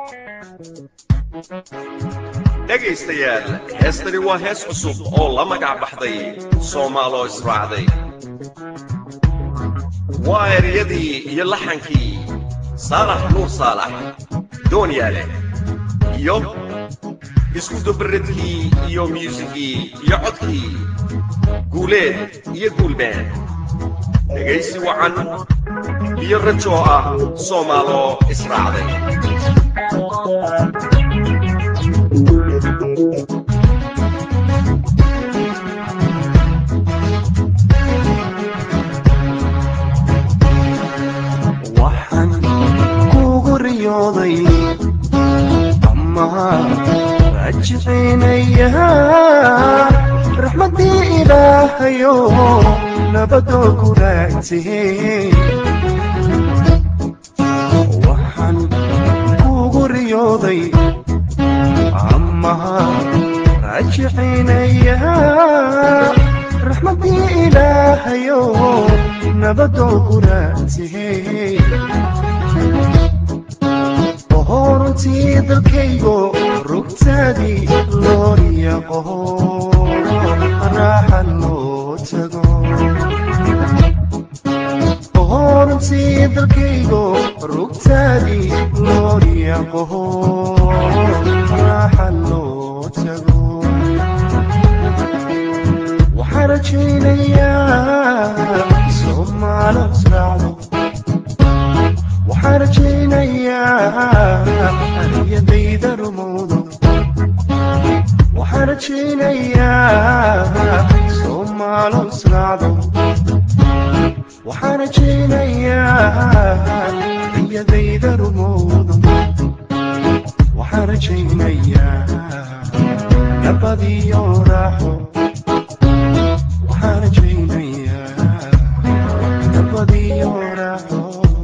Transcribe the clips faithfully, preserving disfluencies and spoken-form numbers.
dhegaystayaal heestani waa hees cusub oo la magac baxday Soomaalo Israacday waa ereyadii iyo laxankii Saalax Nuur Saalax Doonyaale iyo isku dubradkii iyo muusigii iyo codkii guuleed iyo guulbeen dhegaysi wacan iyo rajo ah Soomaalo Israacday waxaan kugu riyooday ama rajcinaya raxmadii ilaahayo nabadoo ku raagtay waxaan kugu riyooday ama rajcinaya raxmadii ilaahayo nabadoo ku raagtay horuntii dalkaygo rugtaadii loo yaqo raaxa loo tago horuntii dalkaygo rugtaadii loo yaqo raaxa loo tago waxaan rajaynayaa Soomaalo Israacdo waxaan rajaynayaa ariyadayda rumowdo waxaan rajaynayaa Soomaalo Israacdo waxaan rajaynayaa ariyadayda rumowdo waxaan rajaynayaa nabadiyo raaxo waxaan rajaynayaa nabadiyo raaxo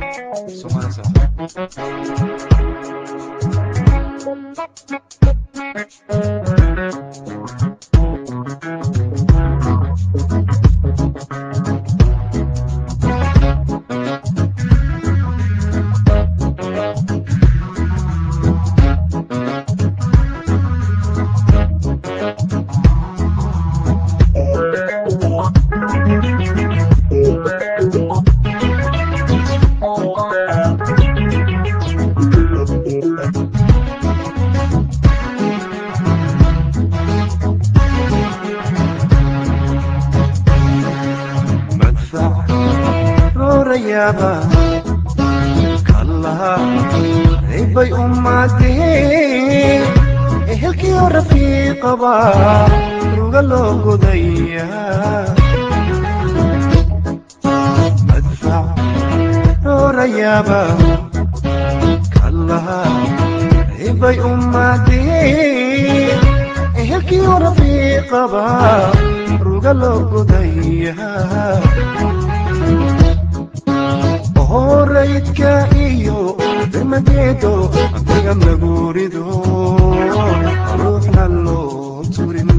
كلها عيبي أمتي إهلكي ورفيق با رغلو قضيا مدفع ريابا كلها عيبي أمتي إهلكي ورفيق با رغلو قضيا horayka iyo damadeedo antigam lagu rido ruuxna loo turin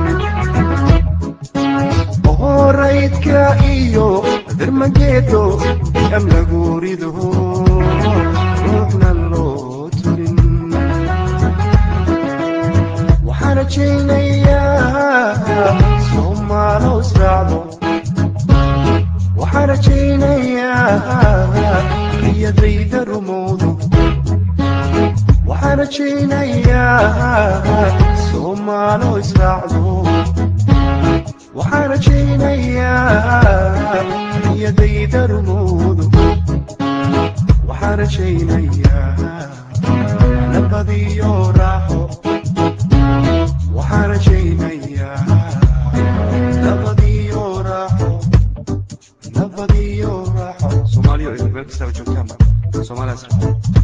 horayka iyo damadeedo am lagu rido ruuxna loo turin waxaan rajaynayaa Soomaalo Israacdo waxaan rajaynayaa riyadayda rumowdo waxaan rajaynayaa Soomaalo Israacdo waxaan rajaynayaa riyadayda rumowdo waxaan rajaynayaa nabadiyo raaxo waxaan rajaynayaa nabadiyo raaxo nabadiyo raaxo Soomaaliyo iyo meel kasta oo joogtaan Soomaaliya